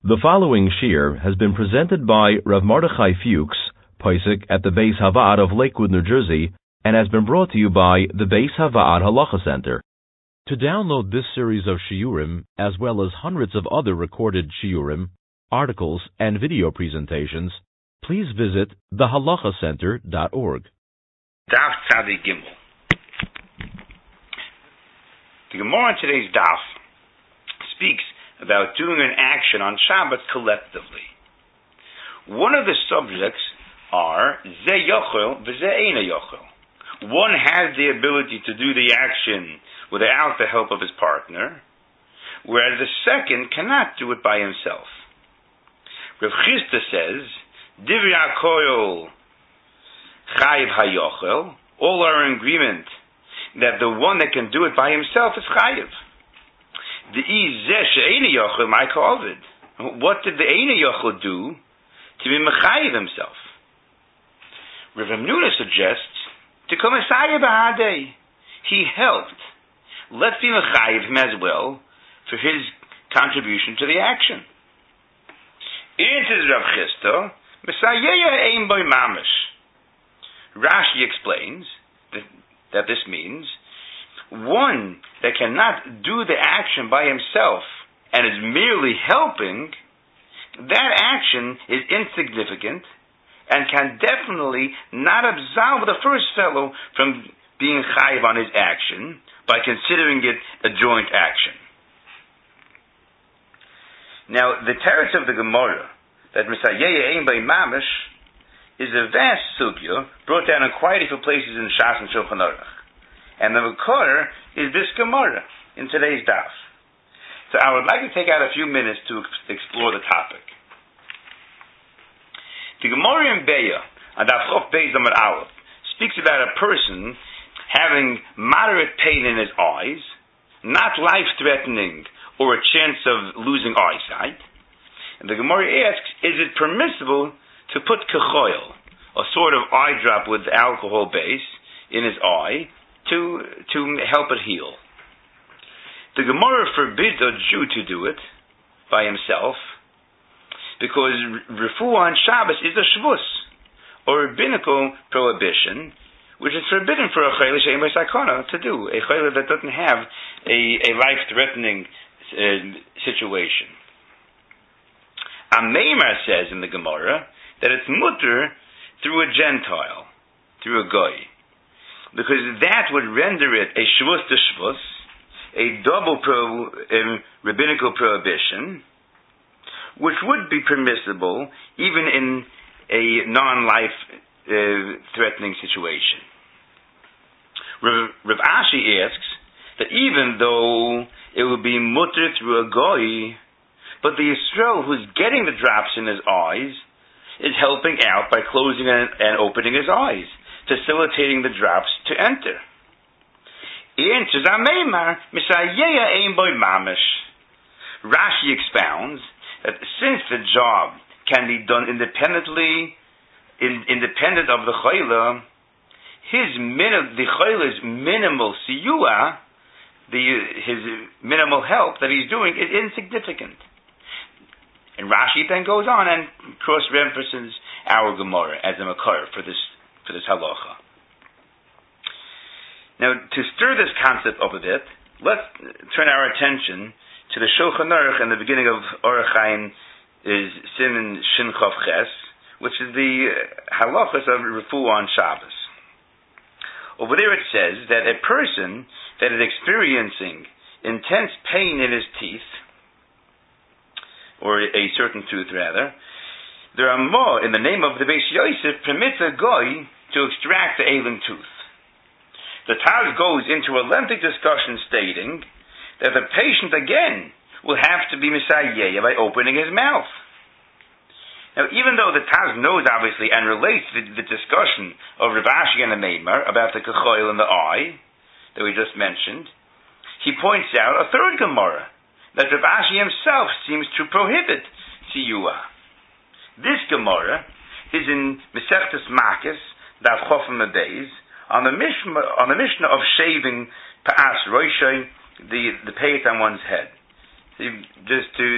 The following shir has been presented by Rav Mordechai Fuchs, Posek at the Beis Havad of Lakewood, New Jersey, and has been brought to you by the Beis Havad Halacha Center. To download this series of shiurim, as well as hundreds of other recorded shiurim, articles, and video presentations, please visit thehalachacenter.org. Daf Tzadik Gimel. The Gemara in today's daf speaks about doing an action on Shabbat collectively. One of the subjects are Ze Yochel v'Ze Eina Yochel. One has the ability to do the action without the help of his partner, whereas the second cannot do it by himself. Rav Chisda says, Divri HaKoyol Chayiv HaYochel, all are in agreement that the one that can do it by himself is Chayiv. The Izeh She'eina Yochel Ma'ika Ovid. What did the Eina Yochel do to be Mechayiv himself? Rav Hamnuna suggests to come Asaya B'Hadei. He helped. Let's be Mechayiv him as well for his contribution to the action. Answers Rav Chisda, Mesayeya Ein Boi Mamish. Rashi explains that this means one that cannot do the action by himself and is merely helping, that action is insignificant and can definitely not absolve the first fellow from being chayiv on his action by considering it a joint action. Now, the teretz of the Gemara, that Misayeya Ein Boi Mamish, is a vast sugya brought down in quite a few places in Shas and Shulchan Aruch. And the Makor is this Gemara in today's daf. So I would like to take out a few minutes to explore the topic. The Gemara in Beya, on Daf Chof Beis Amud Aleph, speaks about a person having moderate pain in his eyes, not life-threatening or a chance of losing eyesight. And the Gemara asks, is it permissible to put kechoil, a sort of eye drop with alcohol base, in his eye, to help it heal? The Gemara forbids a Jew to do it by himself because refuah on Shabbos is a shvus, or rabbinical prohibition, which is forbidden for a chayla she'ein bo sakana to do, a chayla that doesn't have a life-threatening situation. Ameimar says in the Gemara that it's mutter through a Gentile, through a goy, because that would render it a shvus to shvus, a double rabbinical prohibition, which would be permissible even in a non-life threatening situation. Rav Ashi asks that even though it would be mutter through a goy, but the Yisrael who's getting the drops in his eyes is helping out by closing and opening his eyes, facilitating the drops to enter. Rashi expounds that since the job can be done independent of the chayla, the chayla's minimal siyua, his minimal help that he's doing, is insignificant. And Rashi then goes on and cross-references our Gemara as a makar for this halacha. Now, to stir this concept up a bit, let's turn our attention to the Shulchan Aruch in the beginning of Orach Chaim is Siman Shin Chav Ches, which is the halachas of refuah on Shabbos. Over there it says that a person that is experiencing intense pain in his teeth, or a certain tooth rather, the Ramah, in the name of the Beis Yosef, permits a goy to extract the ailing tooth. The Taz goes into a lengthy discussion stating that the patient again will have to be Misayeya by opening his mouth. Now, even though the Taz knows obviously and relates the discussion of Rav Ashi and the Meimar about the kechoil in the eye that we just mentioned, he points out a third Gemara that Rav Ashi himself seems to prohibit siyua. This Gemara is in Masechtas Makos, Daf Chof Amud Beis, on the Mishnah of shaving Pa'as Roshai, the payet on one's head. Just to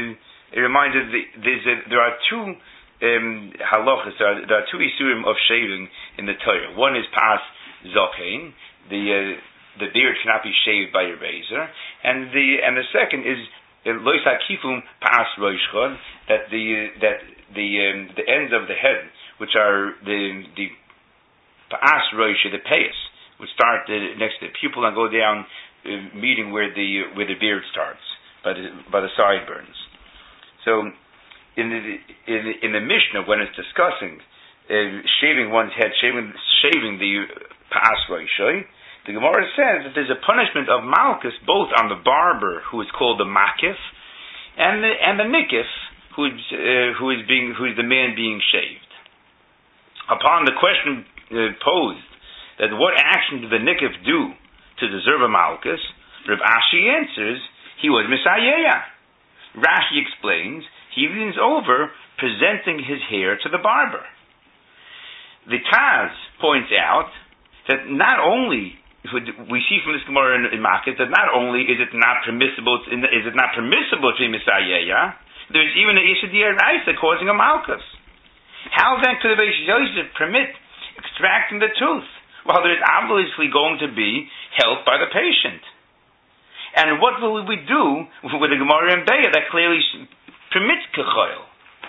it reminded there are two halachas. There are two isurim of shaving in the Torah. One is pas zokein, the beard cannot be shaved by a razor, and the second is lois hakifum pas roishchod, that the ends of the head, which are the pas roish, the payas, which start next to the pupil and go down, meeting where the beard starts by the sideburns. So in the Mishnah, when it's discussing shaving one's head, shaving the pas roish, the Gemara says that there's a punishment of malchus both on the barber, who is called the makif, and the nikif, who is the man being shaved. Upon the question posed that what action did the nikif do to deserve a malchus, Rav Ashi answers he was misayeya. Rashi explains he leans over, presenting his hair to the barber. The Taz points out that not only we see from this Gemara in Makis that not only is it not permissible to be misayeya, there's even an Yeshidiyah Raisa causing a malchus. How then could the Beis Yosef permit extracting the tooth while there is obviously going to be help by the patient? And what will we do with the Gemara in Beya that clearly permits kechoil?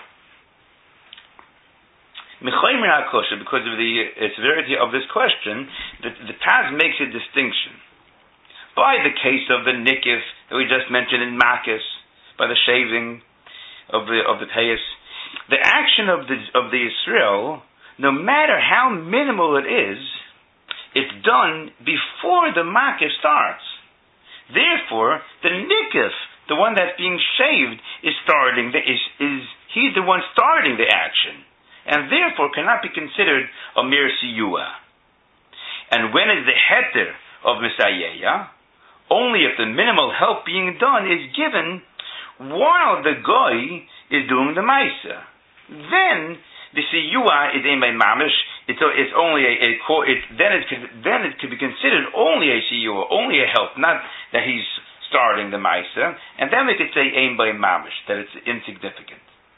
Because of the severity of this question, the Taz makes a distinction. By the case of the nikif that we just mentioned in Makis, by the shaving of the payas, the action of the Yisrael, no matter how minimal it is, it's done before the Makis starts. Therefore, the nikif, the one that's being shaved, he's the one starting the action, and therefore cannot be considered a mir siyua. And when is the heter of misayeya? Only if the minimal help being done is given while the goy is doing the maisa. Then the siyua is in by mamish. It's only then it could be considered only a siyua, only a help, not that he's starting the maisa. And then we could say ein by mamish, that it's insignificant.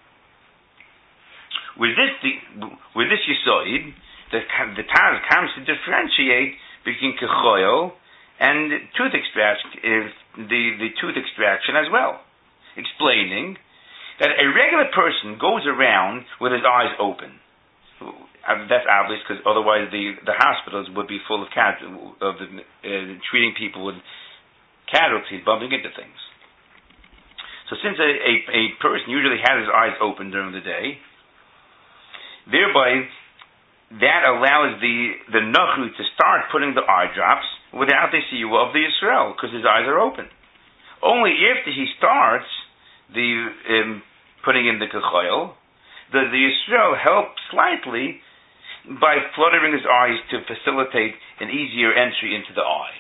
With this yisoid, the Taz comes to differentiate between kechoil and tooth extraction, the tooth extraction as well, explaining that a regular person goes around with his eyes open. That's obvious, because otherwise the hospitals would be full of treating people with casualties, bumping into things. So since a person usually has his eyes open during the day, thereby, that allows the nachu to start putting the eye drops without the siyua of the Yisrael, because his eyes are open. Only after he starts putting in the kechoil, the Yisrael helps slightly by fluttering his eyes to facilitate an easier entry into the eye.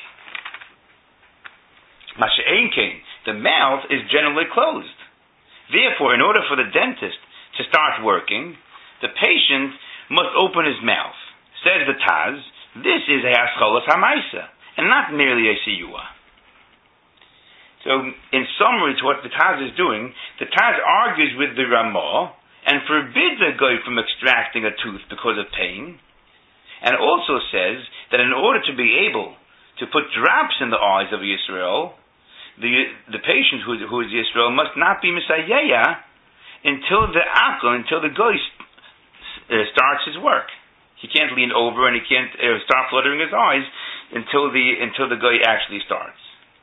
Masha'ein kain, the mouth is generally closed. Therefore, in order for the dentist to start working, the patient must open his mouth. Says the Taz, this is a hascholas hamaisa, and not merely a siyua. So, in summary to what the Taz is doing, the Taz argues with the Ramah and forbids a guy from extracting a tooth because of pain, and also says that in order to be able to put drops in the eyes of Yisrael, the patient who is Yisrael must not be misayeya until the guy starts his work. He can't lean over and he can't start fluttering his eyes until the guy actually starts.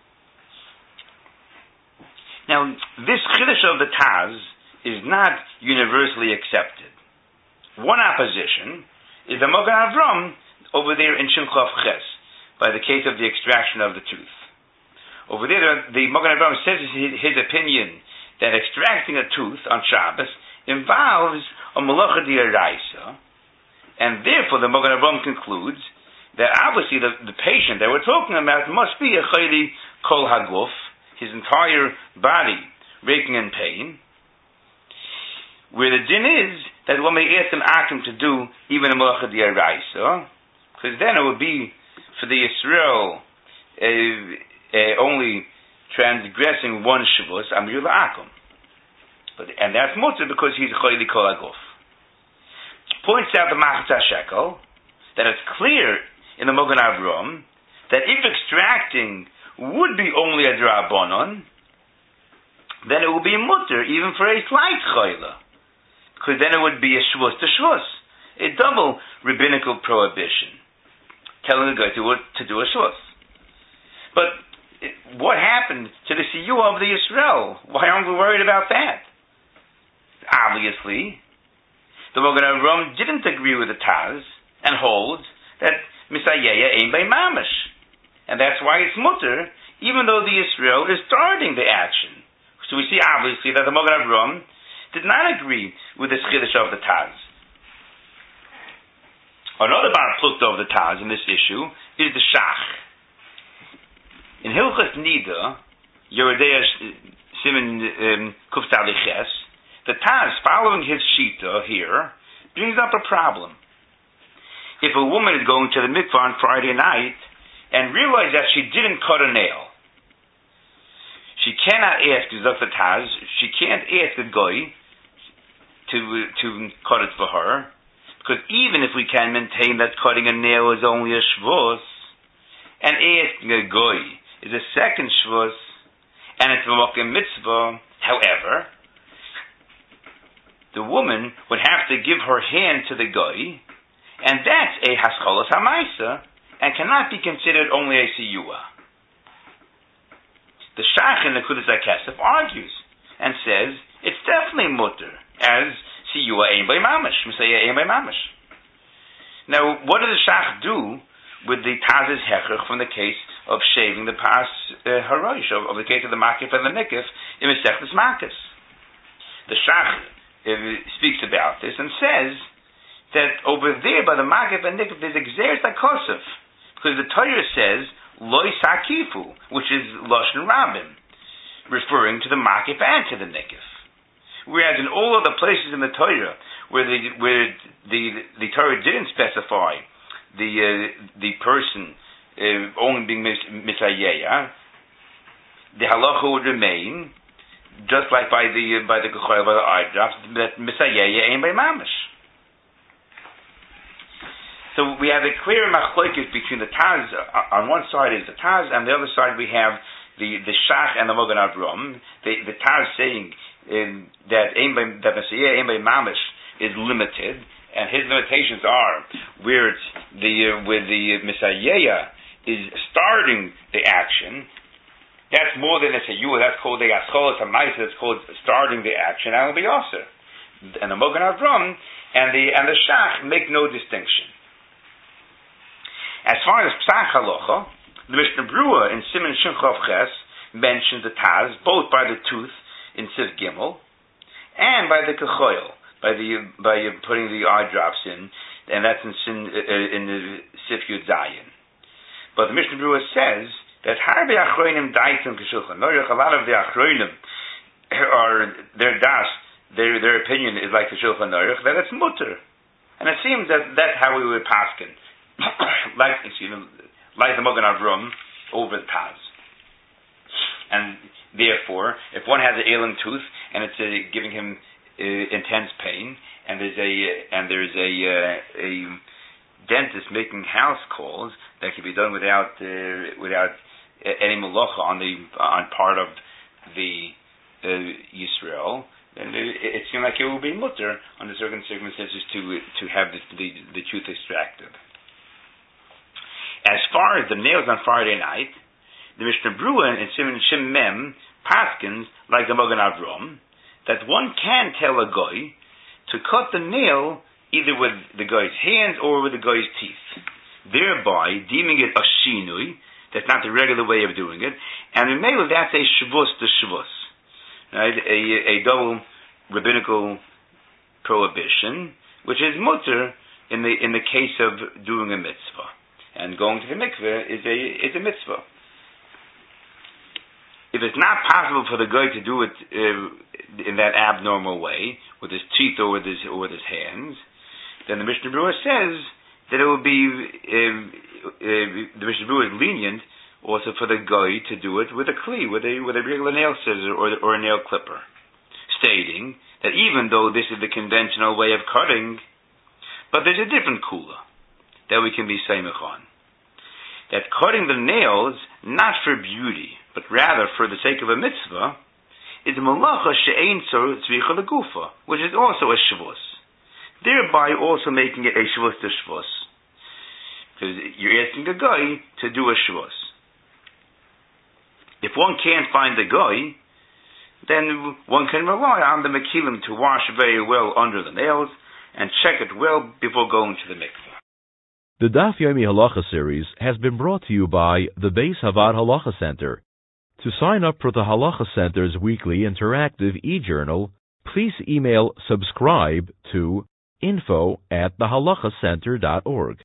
Now, this chiddush of the Taz is not universally accepted. One opposition is the Magen Avram over there in Shin Chav Ches, by the case of the extraction of the tooth. Over there, the Magen Avram says his opinion that extracting a tooth on Shabbos involves a malacha d'oraisa, and therefore the Magen Avram concludes that obviously the patient that we're talking about must be a chayli kol haguf, his entire body raking in pain, where the din is that one may ask an akim to do even a malacha d'oraisa, because then it would be for the Yisrael only transgressing one Shavuos amir la'akum. And that's mutter because he's choyli kol aguf. Points out the Machzah Shekel that it's clear in the Mogen Avram that if extracting would be only a drabonon, then it would be mutter even for a slight choyla, because then it would be a shvus to shvus, a double rabbinical prohibition, telling the guy to do a shvus. But what happened to the siyua of the Yisrael? Why aren't we worried about that? Obviously, the Mogen Avram didn't agree with the Taz and holds that Misayeya ain't by mamish. And that's why it's mutter, even though the Yisrael is starting the action. So we see obviously that the Mogen Avram did not agree with the chiddush of the Taz. Another bar plukta of the Taz in this issue is the Shach. In Hilchas Nida, Yeridei Siman Kuf Taliches, the Taz, following his shita here, brings up a problem. If a woman is going to the mikvah on Friday night and realizes that she didn't cut a nail, she cannot ask the Taz, she can't ask the guy to cut it for her, because even if we can maintain that cutting a nail is only a shvus, and asking a guy is a second shvus, and it's a mitzvah, however, the woman would have to give her hand to the guy, and that's a hascholas hamaisa, and cannot be considered only a siyua. The Shach in the Kudas HaKesef argues and says it's definitely mutter, as siyua ein by mamish, misaya ein by mamish. Now, what does the Shach do with the Taz's hechach from the case of shaving the pas harosh, of the case of the makif and the nikif in Masechtas Makos? The Shach speaks about this and says that over there by the makif and nikif there's exeres hakosef, because the Torah says loy sakifu, which is lashon rabim, referring to the makif and to the nikif. Whereas in all other places in the Torah where the Torah didn't specify the person only being misayeya, the halacha would remain just like by the kechayel, by the eye drops, that misayeya ain't by mamish. So we have a clear machlokes between the Taz. On one side is the Taz, and the other side we have the Shach and the Mogen Avram. The Taz saying that Messiah ein by mamish is limited, and his limitations are where the Messiah is starting the action. That's more than a siyua. That's called the ascholas hamaisa. That's called starting the action. That will be also. And the Mogen Avram and the Shach make no distinction. As far as Psach Halacha, the Mishnah Brura in Siman Shin Chav Ches mentions the Taz both by the tooth in Sif Gimel and by the Kechoil, by putting the eye drops in, and that's in the Sif Yud Zayin. But the Mishnah Brura says that Harbe Achronim Daitim K'Shulchan Aruch, a lot of the Achronim are their opinion is like the Shulchan Aruch, that it's mutter, and it seems that that's how we would paskin. like the Mogen Avram over the Taz. And therefore, if one has an ailing tooth and it's giving him intense pain, and there's a dentist making house calls that can be done without any malacha on part of the Yisrael, then it seemed like it would be mutter under certain circumstances to have the tooth extracted. As far as the nails on Friday night, the Mishnah Brura in Siman Shim Mem paskins like the Mogen Avram that one can tell a guy to cut the nail either with the guy's hands or with the guy's teeth, thereby deeming it a shinui. That's not the regular way of doing it, and in Mela that's a shvus to shvus, right? A double rabbinical prohibition, which is mutter in the case of doing a mitzvah. And going to the mikveh is a mitzvah. If it's not possible for the guy to do it in that abnormal way, with his teeth or with his hands, then the Mishnah Brura says that it will be the Mishnah Brura is lenient also for the guy to do it with a kli, with a regular nail scissor or a nail clipper. stating that even though this is the conventional way of cutting, but there's a different kula that we can be samech on. That cutting the nails, not for beauty, but rather for the sake of a mitzvah, is malacha she'ein tzor tzricha legufa, which is also a shvus, thereby also making it a shvus to shvus. Because you're asking a guy to do a shvus. If one can't find the guy, then one can rely on the mekilim to wash very well under the nails and check it well before going to the mikveh. The Daf Yomi Halacha series has been brought to you by the Beis Havad Halacha Center. To sign up for the Halacha Center's weekly interactive e-journal, please email subscribe to info@thehalachacenter.org.